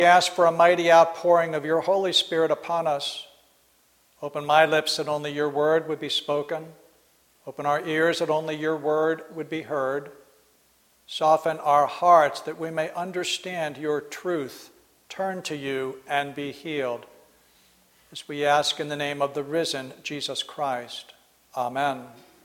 We ask for a mighty outpouring of your Holy Spirit upon us. Open my lips that only your word would be spoken. Open our ears that only your word would be heard. Soften our hearts that we may understand your truth, turn to you, and be healed. As we ask in the name of the risen Jesus Christ. Amen.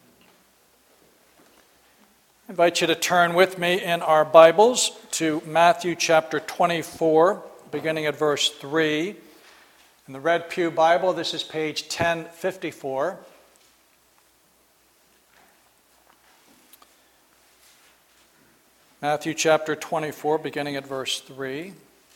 I invite you to turn with me in our Bibles to Matthew chapter 24, beginning at verse 3. In the Red Pew Bible, this is page 1054. Matthew chapter 24, beginning at verse 3.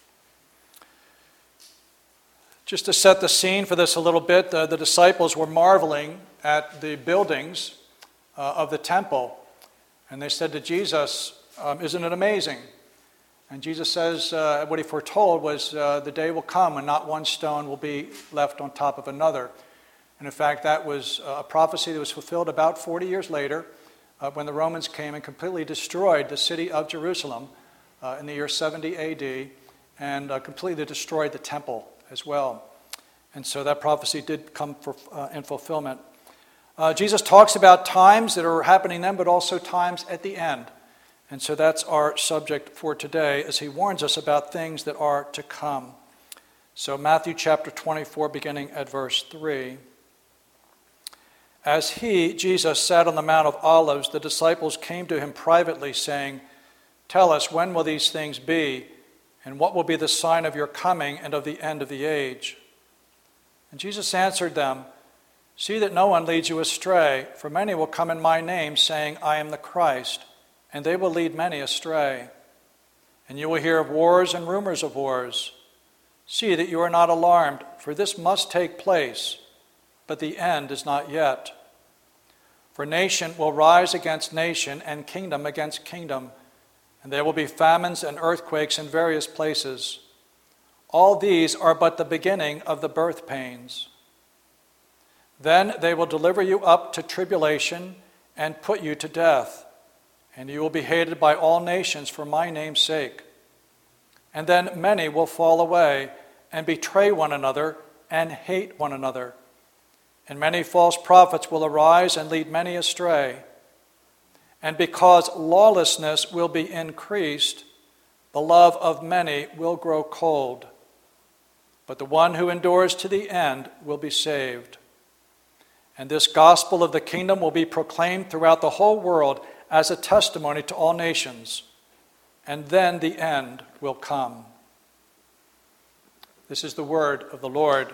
Just to set the scene for this a little bit, the disciples were marveling at the buildings of the temple. And they said to Jesus, isn't it amazing? And Jesus says what he foretold was the day will come when not one stone will be left on top of another. And in fact, that was a prophecy that was fulfilled about 40 years later when the Romans came and completely destroyed the city of Jerusalem in the year 70 A.D. and completely destroyed the temple as well. And so that prophecy did come in fulfillment. Jesus talks about times that are happening then, but also times at the end. And so that's our subject for today as he warns us about things that are to come. So Matthew chapter 24, beginning at verse 3. As he, Jesus, sat on the Mount of Olives, the disciples came to him privately, saying, "Tell us, when will these things be? And what will be the sign of your coming and of the end of the age?" And Jesus answered them, "See that no one leads you astray, for many will come in my name, saying, 'I am the Christ,' and they will lead many astray. And you will hear of wars and rumors of wars. See that you are not alarmed, for this must take place, but the end is not yet. For nation will rise against nation, and kingdom against kingdom, and there will be famines and earthquakes in various places. All these are but the beginning of the birth pains. Then they will deliver you up to tribulation and put you to death, and you will be hated by all nations for my name's sake. And then many will fall away and betray one another and hate one another. And many false prophets will arise and lead many astray. And because lawlessness will be increased, the love of many will grow cold. But the one who endures to the end will be saved. And this gospel of the kingdom will be proclaimed throughout the whole world as a testimony to all nations. And then the end will come." This is the word of the Lord.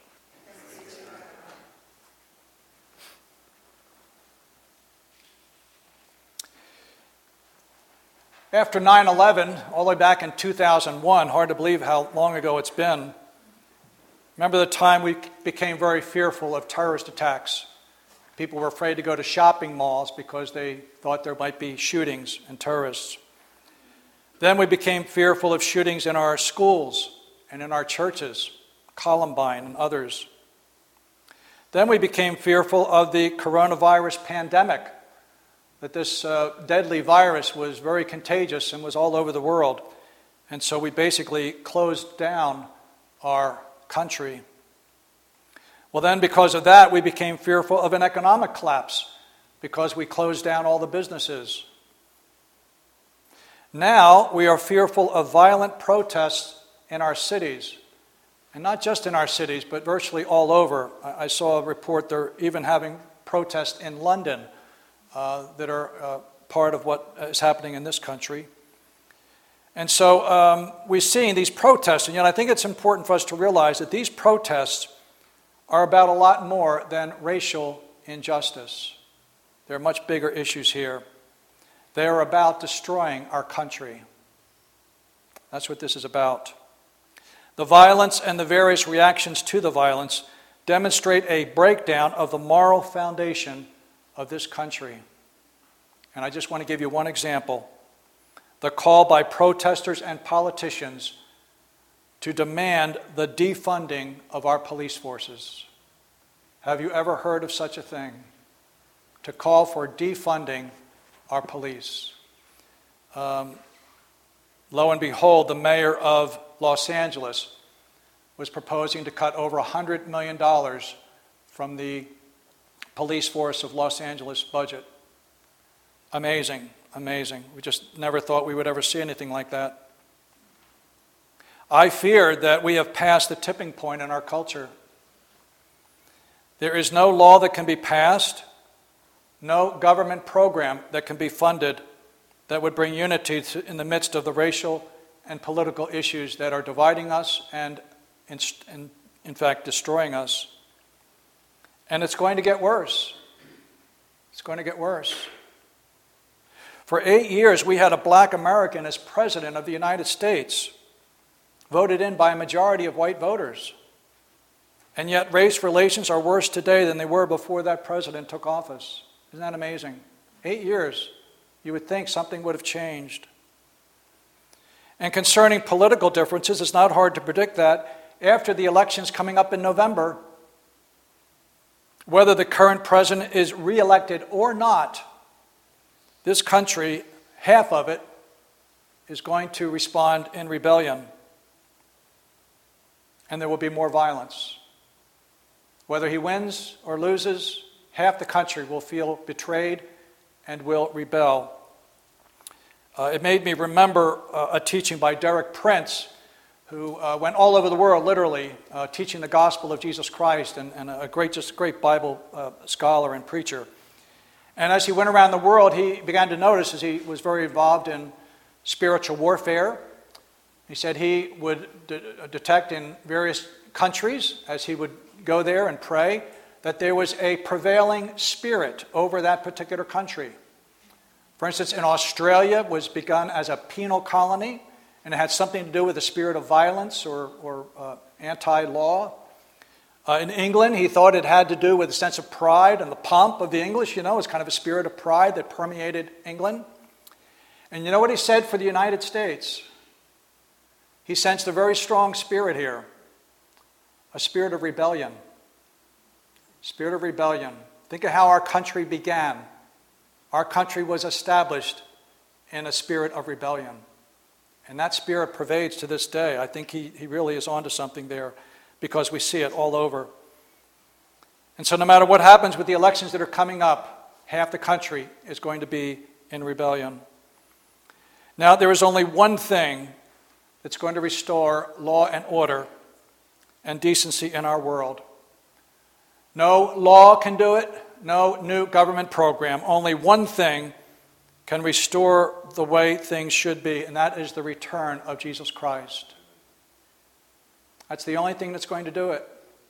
After 9/11, all the way back in 2001, hard to believe how long ago it's been, remember the time we became very fearful of terrorist attacks. People were afraid to go to shopping malls because they thought there might be shootings and terrorists. Then we became fearful of shootings in our schools and in our churches, Columbine and others. Then we became fearful of the coronavirus pandemic, that this deadly virus was very contagious and was all over the world. And so we basically closed down our country. Well, then because of that, we became fearful of an economic collapse because we closed down all the businesses. Now we are fearful of violent protests in our cities. And not just in our cities, but virtually all over. I saw a report they're even having protests in London that are part of what is happening in this country. And so we're seeing these protests, and yet I think it's important for us to realize that these protests are about a lot more than racial injustice. There are much bigger issues here. They are about destroying our country. That's what this is about. The violence and the various reactions to the violence demonstrate a breakdown of the moral foundation of this country. And I just want to give you one example. The call by protesters and politicians to demand the defunding of our police forces. Have you ever heard of such a thing? To call for defunding our police. Lo and behold, the mayor of Los Angeles was proposing to cut over $100 million from the police force of Los Angeles budget. Amazing, amazing. We just never thought we would ever see anything like that. I fear that we have passed the tipping point in our culture. There is no law that can be passed, no government program that can be funded that would bring unity in the midst of the racial and political issues that are dividing us and, in fact, destroying us. And it's going to get worse. It's going to get worse. For 8 years, we had a black American as president of the United States, voted in by a majority of white voters. And yet race relations are worse today than they were before that president took office. Isn't that amazing? 8 years. You would think something would have changed. And concerning political differences, it's not hard to predict that after the elections coming up in November, whether the current president is reelected or not, this country, half of it, is going to respond in rebellion. And there will be more violence. Whether he wins or loses, half the country will feel betrayed and will rebel. It made me remember a teaching by Derek Prince, who went all over the world, literally, teaching the gospel of Jesus Christ, and a great Bible scholar and preacher. And as he went around the world, he began to notice, as he was very involved in spiritual warfare, he said he would detect in various countries, as he would go there and pray, that there was a prevailing spirit over that particular country. For instance, in Australia, it was begun as a penal colony, and it had something to do with the spirit of violence or anti-law. In England, he thought it had to do with a sense of pride and the pomp of the English. You know, it was kind of a spirit of pride that permeated England. And you know what he said for the United States? He sensed a very strong spirit here, a spirit of rebellion. Spirit of rebellion. Think of how our country began. Our country was established in a spirit of rebellion. And that spirit pervades to this day. I think he really is onto something there because we see it all over. And so no matter what happens with the elections that are coming up, half the country is going to be in rebellion. Now, there is only one thing that's going to restore law and order and decency in our world. No law can do it, no new government program. Only one thing can restore the way things should be, and that is the return of Jesus Christ. That's the only thing that's going to do it.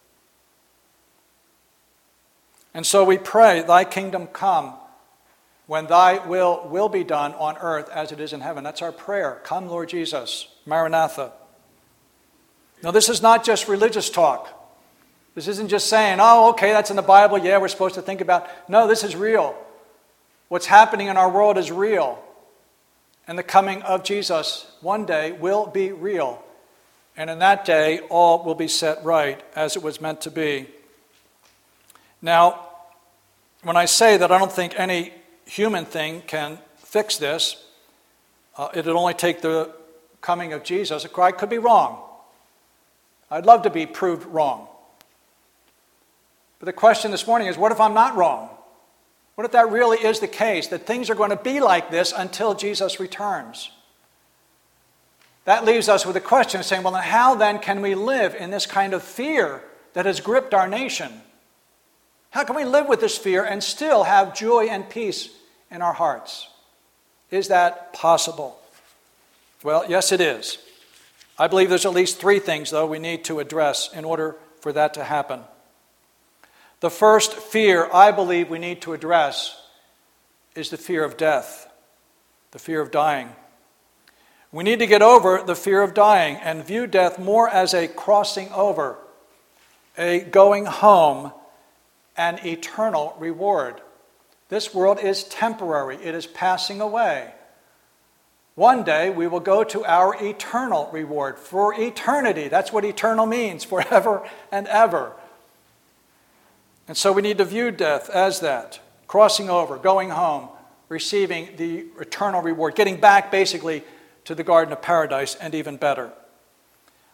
And so we pray, thy kingdom come, when thy will be done on earth as it is in heaven. That's our prayer. Come, Lord Jesus. Maranatha. Now, this is not just religious talk. This isn't just saying, oh, okay, that's in the Bible. Yeah, we're supposed to think about. No, this is real. What's happening in our world is real. And the coming of Jesus one day will be real. And in that day, all will be set right as it was meant to be. Now, when I say that I don't think any human thing can fix this, it'll only take the coming of Jesus. I could be wrong. I'd love to be proved wrong. But the question this morning is, what if I'm not wrong? What if that really is the case, that things are going to be like this until Jesus returns? That leaves us with a question saying, well, how then can we live in this kind of fear that has gripped our nation? How can we live with this fear and still have joy and peace in our hearts? Is that possible? Well, yes, it is. I believe there's at least three things, though, we need to address in order for that to happen. The first fear I believe we need to address is the fear of death, the fear of dying. We need to get over the fear of dying and view death more as a crossing over, a going home, an eternal reward. This world is temporary. It is passing away. One day we will go to our eternal reward for eternity. That's what eternal means, forever and ever. And so we need to view death as that, crossing over, going home, receiving the eternal reward, getting back basically to the Garden of Paradise and even better.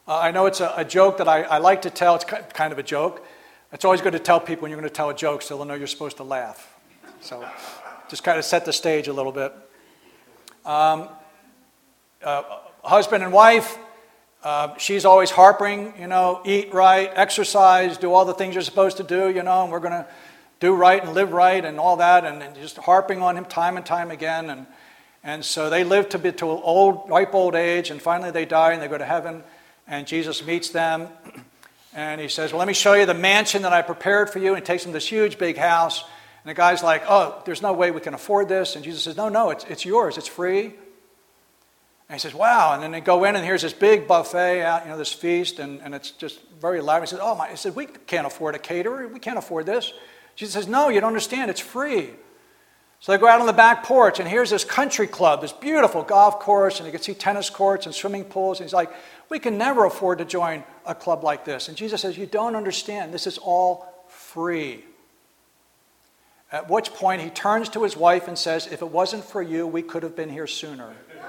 I know it's a joke that I like to tell. It's kind of a joke. It's always good to tell people when you're going to tell a joke so they'll know you're supposed to laugh. So just kind of set the stage a little bit. Husband and wife, she's always harping, eat right, exercise, do all the things you're supposed to do, and we're going to do right and live right and all that, and just harping on him time and time again. And so they live to ripe old age, and finally they die and they go to heaven, and Jesus meets them. And he says, well, let me show you the mansion that I prepared for you. And he takes them to this huge, big house. And the guy's like, oh, there's no way we can afford this. And Jesus says, no, it's yours. It's free. And he says, wow. And then they go in, and here's this big buffet out, this feast. And it's just very elaborate. He says, oh, my. He said, we can't afford a caterer. We can't afford this. Jesus says, no, you don't understand. It's free. So they go out on the back porch, and here's this country club, this beautiful golf course, and you can see tennis courts and swimming pools. And he's like, we can never afford to join a club like this. And Jesus says, you don't understand. This is all free. At which point he turns to his wife and says, if it wasn't for you, we could have been here sooner.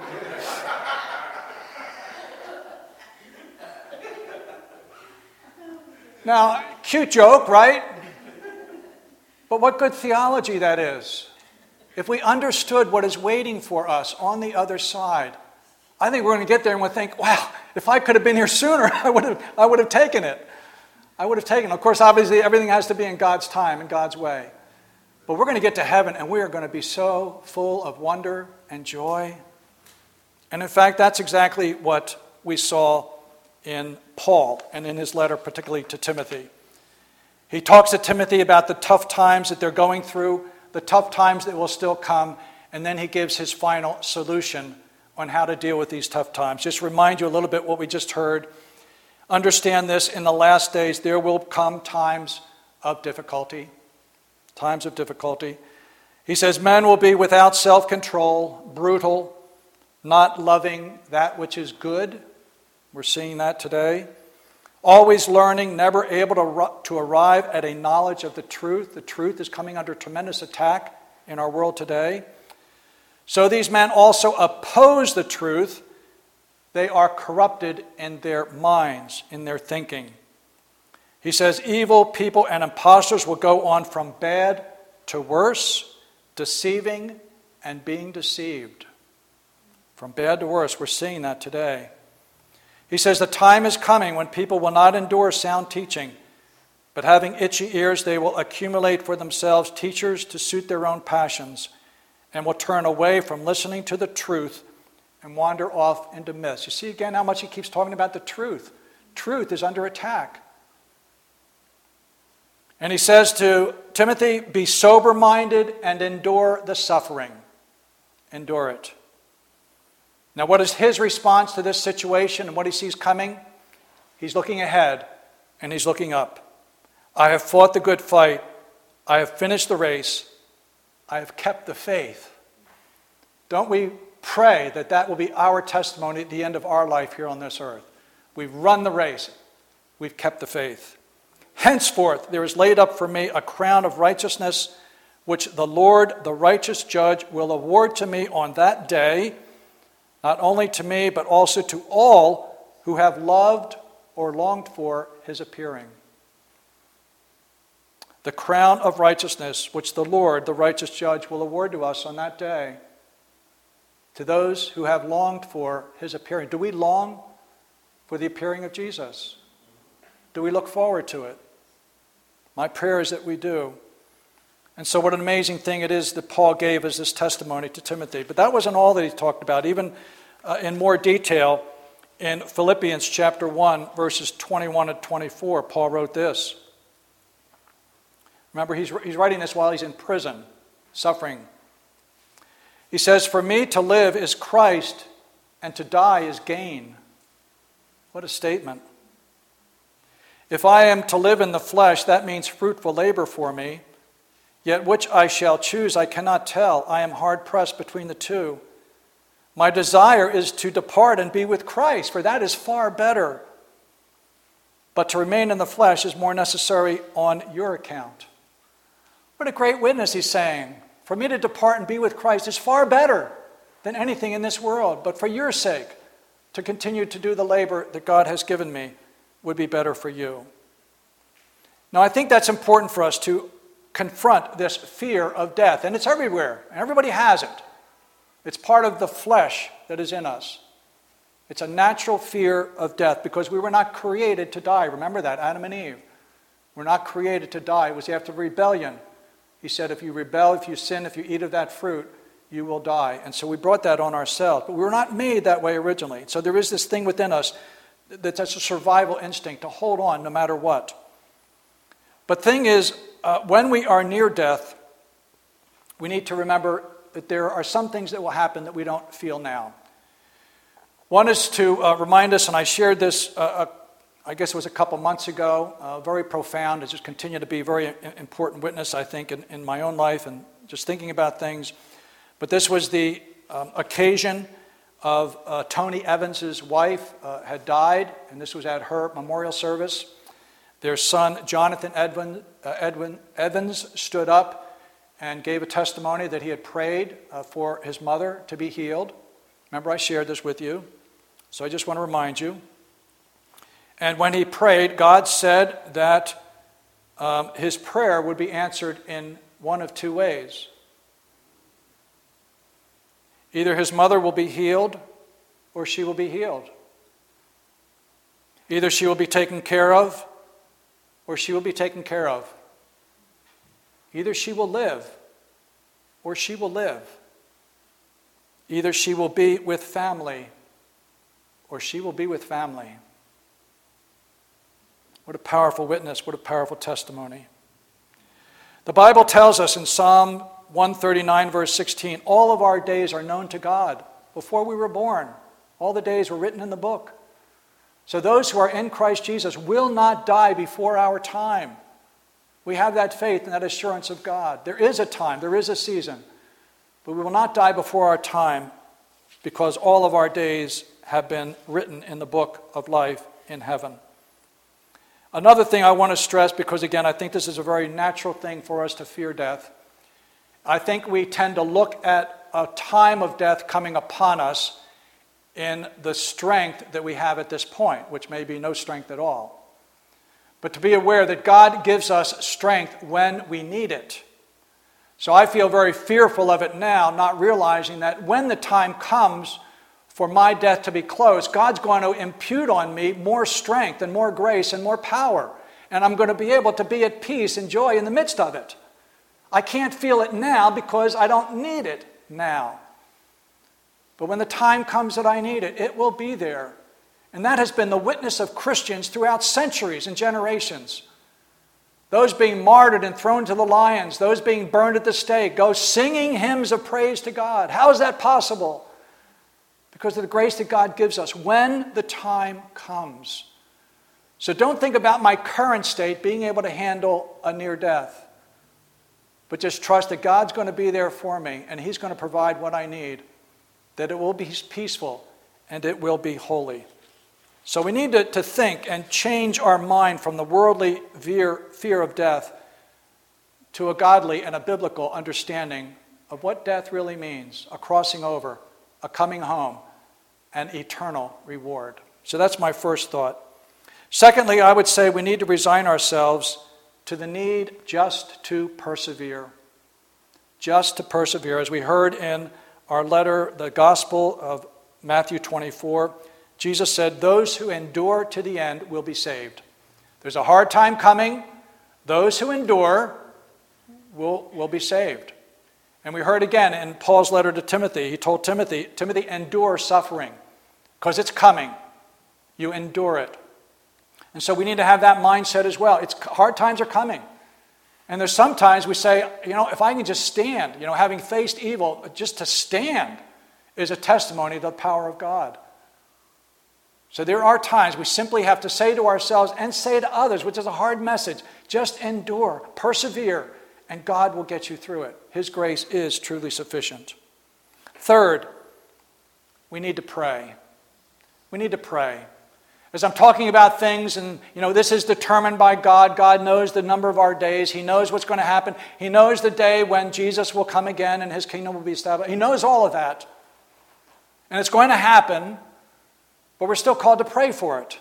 Now, cute joke, right? But what good theology that is. If we understood what is waiting for us on the other side, I think we're going to get there and we'll think, wow, if I could have been here sooner, I would have taken it. I would have taken it. Of course, obviously, everything has to be in God's time, in God's way. But we're going to get to heaven, and we are going to be so full of wonder and joy. And in fact, that's exactly what we saw in Paul and in his letter, particularly to Timothy. He talks to Timothy about the tough times that they're going through, the tough times that will still come, and then he gives his final solution on how to deal with these tough times. Just remind you a little bit what we just heard. Understand this, in the last days there will come times of difficulty. Times of difficulty. He says, men will be without self-control, brutal, not loving that which is good. We're seeing that today. Always learning, never able to arrive at a knowledge of the truth. The truth is coming under tremendous attack in our world today. So these men also oppose the truth. They are corrupted in their minds, in their thinking. He says, evil people and impostors will go on from bad to worse, deceiving and being deceived. From bad to worse, we're seeing that today. He says, the time is coming when people will not endure sound teaching, but having itchy ears, they will accumulate for themselves teachers to suit their own passions, and will turn away from listening to the truth and wander off into myths. You see again how much he keeps talking about the truth. Truth is under attack. And he says to Timothy, be sober-minded and endure the suffering. Endure it. Now, what is his response to this situation and what he sees coming? He's looking ahead and he's looking up. I have fought the good fight. I have finished the race. I have kept the faith. Don't we pray that that will be our testimony at the end of our life here on this earth? We've run the race. We've kept the faith. Henceforth, there is laid up for me a crown of righteousness, which the Lord, the righteous judge, will award to me on that day, not only to me, but also to all who have loved or longed for his appearing. The crown of righteousness, which the Lord, the righteous judge, will award to us on that day, to those who have longed for his appearing. Do we long for the appearing of Jesus? Do we look forward to it? My prayer is that we do. And so what an amazing thing it is that Paul gave as this testimony to Timothy. But that wasn't all that he talked about. Even in more detail, in Philippians chapter 1, verses 21 and 24, Paul wrote this. Remember, he's writing this while he's in prison, suffering. He says, for me to live is Christ, and to die is gain. What a statement. If I am to live in the flesh, that means fruitful labor for me. Yet which I shall choose, I cannot tell. I am hard-pressed between the two. My desire is to depart and be with Christ, for that is far better. But to remain in the flesh is more necessary on your account. What a great witness he's saying. For me to depart and be with Christ is far better than anything in this world. But for your sake, to continue to do the labor that God has given me would be better for you. Now, I think that's important for us to confront this fear of death, and it's everywhere, and everybody has it. It's part of the flesh that is in us. It's a natural fear of death because we were not created to die. Remember that, Adam and Eve. We're not created to die. It was after rebellion. He said, if you rebel, if you sin, if you eat of that fruit, you will die. And so we brought that on ourselves. But we were not made that way originally. So there is this thing within us that's a survival instinct to hold on no matter what. But thing is, when we are near death, we need to remember that there are some things that will happen that we don't feel now. One is to remind us, and I shared this, I guess it was a couple months ago, very profound. It's just continued to be a very important witness, I think, in my own life and just thinking about things. But this was the occasion of Tony Evans' wife had died, and this was at her memorial service. Their son, Jonathan Evans, stood up and gave a testimony that he had prayed for his mother to be healed. Remember, I shared this with you, so I just want to remind you. And when he prayed, God said that his prayer would be answered in one of two ways. Either his mother will be healed or she will be healed. Either she will be taken care of or she will be taken care of. Either she will live or she will live. Either she will be with family or she will be with family. What a powerful witness, what a powerful testimony. The Bible tells us in Psalm 139, verse 16, all of our days are known to God. Before we were born, all the days were written in the book. So those who are in Christ Jesus will not die before our time. We have that faith and that assurance of God. There is a time, there is a season, but we will not die before our time because all of our days have been written in the book of life in heaven. Another thing I want to stress, because again, I think this is a very natural thing for us to fear death. I think we tend to look at a time of death coming upon us in the strength that we have at this point, which may be no strength at all. But to be aware that God gives us strength when we need it. So I feel very fearful of it now, not realizing that when the time comes for my death to be close, God's going to impute on me more strength and more grace and more power. And I'm going to be able to be at peace and joy in the midst of it. I can't feel it now because I don't need it now. But when the time comes that I need it, it will be there. And that has been the witness of Christians throughout centuries and generations. Those being martyred and thrown to the lions, those being burned at the stake, go singing hymns of praise to God. How is that possible? Because of the grace that God gives us when the time comes. So don't think about my current state being able to handle a near death. But just trust that God's going to be there for me and He's going to provide what I need, that it will be peaceful and it will be holy. So we need to think and change our mind from the worldly fear of death to a godly and a biblical understanding of what death really means, a crossing over, a coming home, and eternal reward. So that's my first thought. Secondly, I would say we need to resign ourselves to the need just to persevere. Just to persevere. As we heard in our letter, the Gospel of Matthew 24, Jesus said, those who endure to the end will be saved. There's a hard time coming. Those who endure will be saved. And we heard again in Paul's letter to Timothy, he told Timothy, endure suffering, because it's coming. You endure it. And so we need to have that mindset as well. Hard times are coming. And there's sometimes we say, if I can just stand, having faced evil, just to stand is a testimony to the power of God. So there are times we simply have to say to ourselves and say to others, which is a hard message, just endure, persevere, and God will get you through it. His grace is truly sufficient. Third, we need to pray. We need to pray. As I'm talking about things, and this is determined by God. God knows the number of our days. He knows what's going to happen. He knows the day when Jesus will come again and His kingdom will be established. He knows all of that. And it's going to happen. But we're still called to pray for it,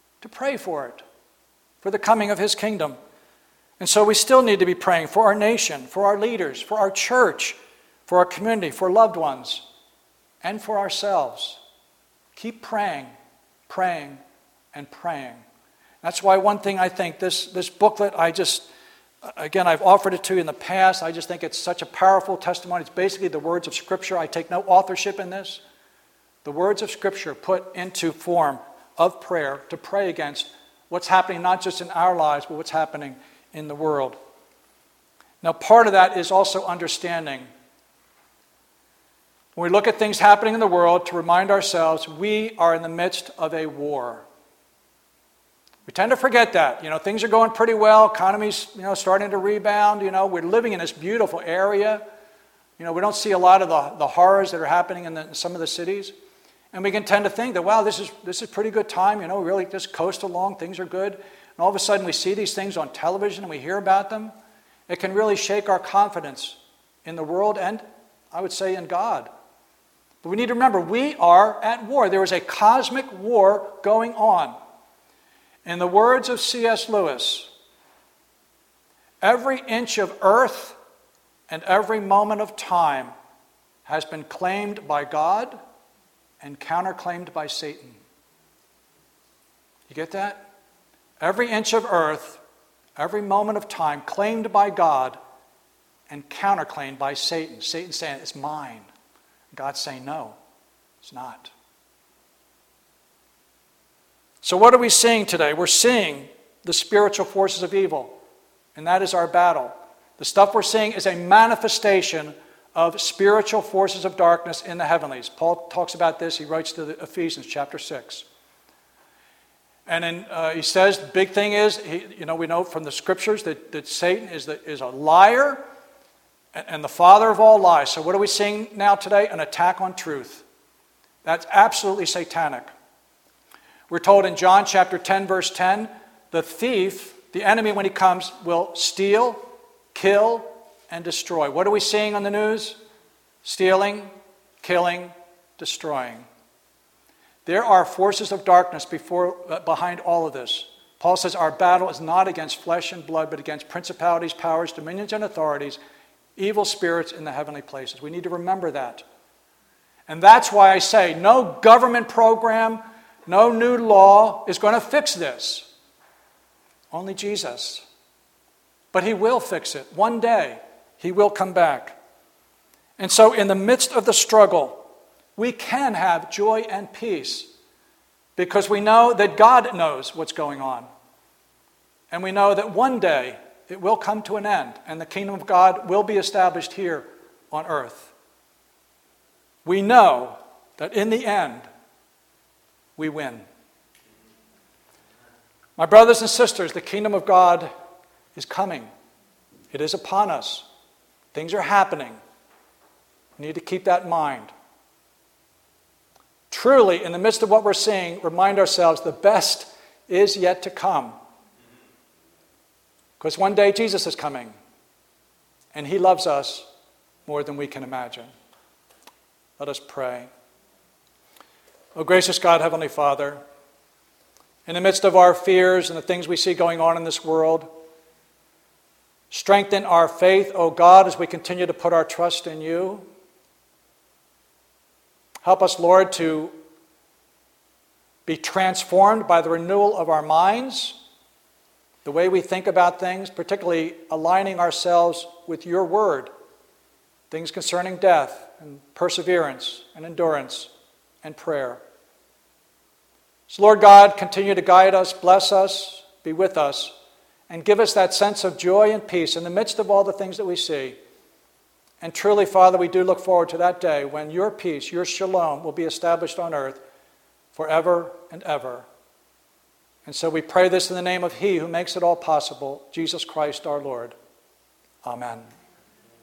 for the coming of his kingdom. And so we still need to be praying for our nation, for our leaders, for our church, for our community, for loved ones, and for ourselves. Keep praying, praying, and praying. That's why one thing I think, this booklet, I've offered it to you in the past. I just think it's such a powerful testimony. It's basically the words of Scripture. I take no authorship in this. The words of Scripture put into form of prayer to pray against what's happening not just in our lives, but what's happening in the world. Now, part of that is also understanding. When we look at things happening in the world, to remind ourselves we are in the midst of a war. We tend to forget that. Things are going pretty well. Economy's, starting to rebound. We're living in this beautiful area. We don't see a lot of the horrors that are happening in some of the cities. And we can tend to think that, wow, this is a pretty good time. We really just coast along. Things are good. And all of a sudden we see these things on television and we hear about them. It can really shake our confidence in the world and, I would say, in God. But we need to remember, we are at war. There is a cosmic war going on. In the words of C.S. Lewis, every inch of earth and every moment of time has been claimed by God and counterclaimed by Satan. You get that? Every inch of earth, every moment of time claimed by God and counterclaimed by Satan. Satan saying, it's mine. God's saying, no, it's not. So what are we seeing today? We're seeing the spiritual forces of evil, and that is our battle. The stuff we're seeing is a manifestation of spiritual forces of darkness in the heavenlies. Paul talks about this. He writes to the Ephesians chapter 6. And then he says the big thing is, we know from the scriptures that Satan is a liar and the father of all lies. So what are we seeing now today? An attack on truth. That's absolutely satanic. We're told in John chapter 10, verse 10, the thief, the enemy when he comes, will steal, kill, and destroy. What are we seeing on the news? Stealing, killing, destroying. There are forces of darkness behind all of this. Paul says our battle is not against flesh and blood, but against principalities, powers, dominions, and authorities, evil spirits in the heavenly places. We need to remember that. And that's why I say no government program, no new law is going to fix this. Only Jesus. But he will fix it. One day, he will come back. And so in the midst of the struggle, we can have joy and peace because we know that God knows what's going on. And we know that one day it will come to an end and the kingdom of God will be established here on earth. We know that in the end, we win. My brothers and sisters, the kingdom of God is coming. It is upon us. Things are happening. We need to keep that in mind. Truly, in the midst of what we're seeing, remind ourselves the best is yet to come. Because one day Jesus is coming, and he loves us more than we can imagine. Let us pray. O gracious God, Heavenly Father, in the midst of our fears and the things we see going on in this world, strengthen our faith, O God, as we continue to put our trust in you. Help us, Lord, to be transformed by the renewal of our minds, the way we think about things, particularly aligning ourselves with your word, things concerning death and perseverance and endurance and prayer. So, Lord God, continue to guide us, bless us, be with us, and give us that sense of joy and peace in the midst of all the things that we see. And truly, Father, we do look forward to that day when your peace, your shalom, will be established on earth forever and ever. And so we pray this in the name of He who makes it all possible, Jesus Christ our Lord. Amen.